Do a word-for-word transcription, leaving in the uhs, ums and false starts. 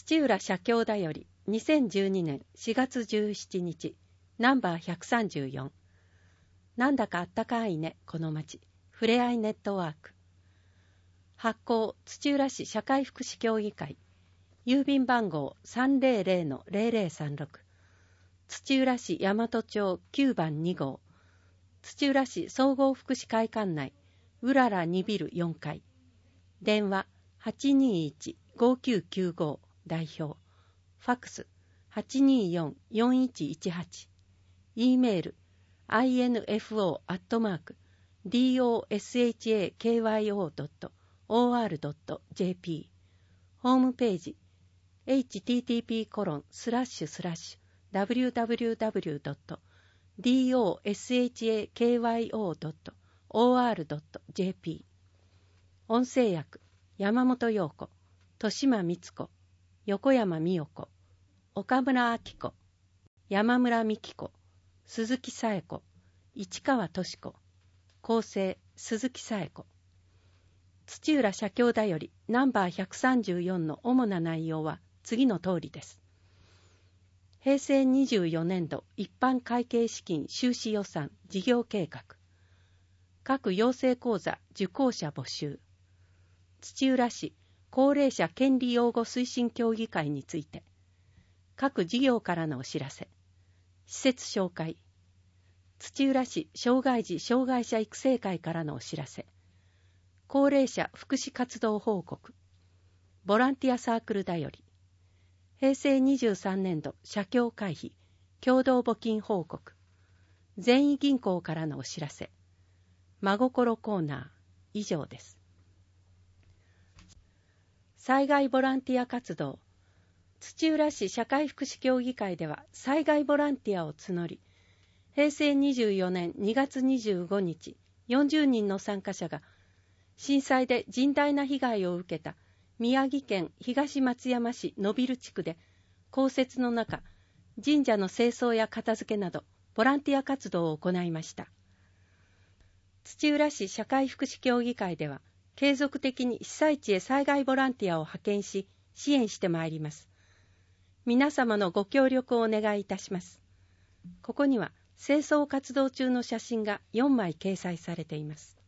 土浦社協だよりにせんじゅうにねんしがつじゅうしちにちナンバーひゃくさんじゅうよん。なんだかあったかいねこの町ふれあいネットワーク。発行土浦市社会福祉協議会。郵便番号 さんぜろぜろのぜろぜろさんろく。土浦市大和町きゅうばんにごう。土浦市総合福祉会館内うららにビルよんかい。電話 はちにいちごきゅうきゅうご 代表。ファックス はちによんよんいちいちはち。E メール アイエヌエフオー アットマーク ドシャクドット オーアール ドット ジェーピー。 ホームページ エイチティーティーピーコロンスラッシュスラッシュダブリューダブリューダブリュードットドシャクドット オーアール ドット ジェーピー。 音声訳山本陽子、豊島光子、横山美代子、岡村明子、山村美希子、鈴木紗恵子、市川敏子。構成鈴木紗恵子。土浦社協だよりナンバーひゃくさんじゅうよんの主な内容は次の通りです。へいせいにじゅうよねんど一般会計資金収支予算事業計画。各養成講座受講者募集。土浦市高齢者権利擁護推進協議会について。各事業からのお知らせ。施設紹介。土浦市障害児障害者育成会からのお知らせ。高齢者福祉活動報告。ボランティアサークルだより。へいせいにじゅうさんねんど社協会費共同募金報告。善意銀行からのお知らせ。真心コーナー以上です。災害ボランティア活動。土浦市社会福祉協議会では災害ボランティアを募り、へいせいにじゅうよねんにがつにじゅうごにちよんじゅうにんの参加者が震災で甚大な被害を受けた宮城県東松山市野蒜地区で降雪の中、神社の清掃や片付けなどボランティア活動を行いました。土浦市社会福祉協議会では継続的に被災地へ災害ボランティアを派遣し支援してまいります。皆様のご協力をお願いいたします。ここには清掃活動中の写真がよんまい掲載されています。